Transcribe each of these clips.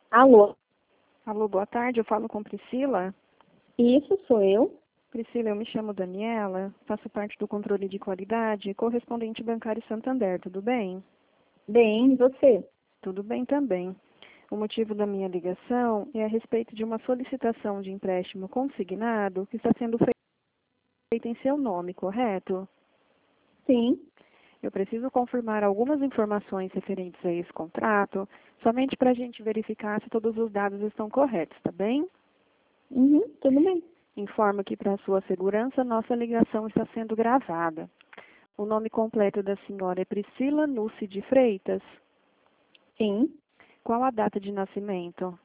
Alô, Alô, boa tarde, eu falo com Priscila. isso sou eu? Priscila, eu me chamo Daniela, faço parte do controle de qualidade, correspondente bancário Santander, tudo bem? Bem, e você? Tudo bem também. O motivo da minha ligação é a respeito de uma solicitação de empréstimo consignado que está sendo feita em seu nome, correto? Sim. Eu preciso confirmar algumas informações referentes a esse contrato, somente para a gente verificar se todos os dados estão corretos, tá bem? Uhum, tudo bem. Informo que, para sua segurança, nossa ligação está sendo gravada. O nome completo da senhora é Priscila Nucci de Freitas. Sim. Qual a data de nascimento?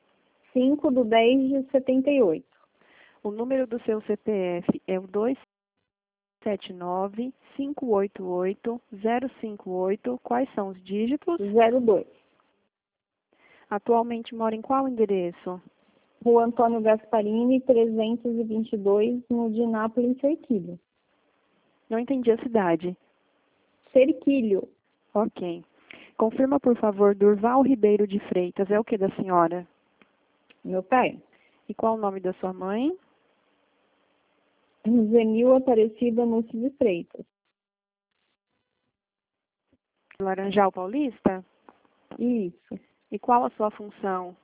5/10/78. O número do seu CPF é o 279-588-058. Quais são os dígitos? 02. Atualmente mora em qual endereço? Rua Antônio Gasparini, 322, no Dinápolis, Serquilho. Não entendi a cidade. Serquilho. Ok. Confirma, por favor, Durval Ribeiro de Freitas. É o que da senhora? Meu pai? E qual o nome da sua mãe? Zenil Aparecida Núcio de Freitas. Laranjal Paulista? Isso. E qual a sua função?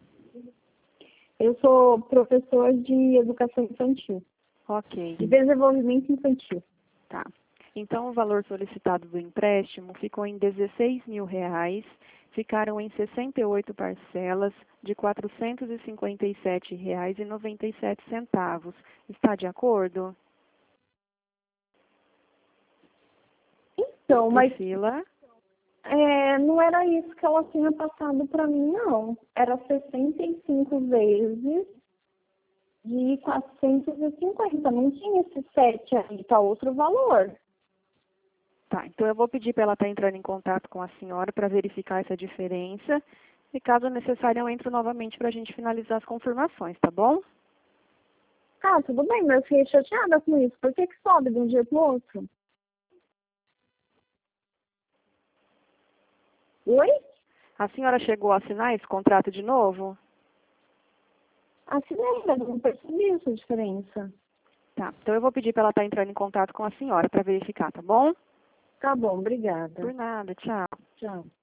Eu sou professor de educação infantil, Ok, de desenvolvimento infantil. tá. Então, o valor solicitado do empréstimo ficou em R$ 16.000, ficaram em 68 parcelas de R$ 457,97. Está de acordo? Então, mas Priscila? não era isso que ela tinha passado para mim, não. Era 65 vezes de 450. Não tinha esse 7 aí, tá outro valor. Tá, então eu vou pedir para ela estar entrando em contato com a senhora para verificar essa diferença. E caso necessário, eu entro novamente para a gente finalizar as confirmações, tá bom? Ah, tudo bem, mas eu fiquei chateada com isso. Por que que sobe de um dia pro outro? Oi? A senhora chegou a assinar esse contrato de novo? Assinei, mas eu não percebi essa diferença. Tá, então eu vou pedir para ela estar entrando em contato com a senhora para verificar, tá bom? Tá bom, obrigada. Por nada, tchau. Tchau.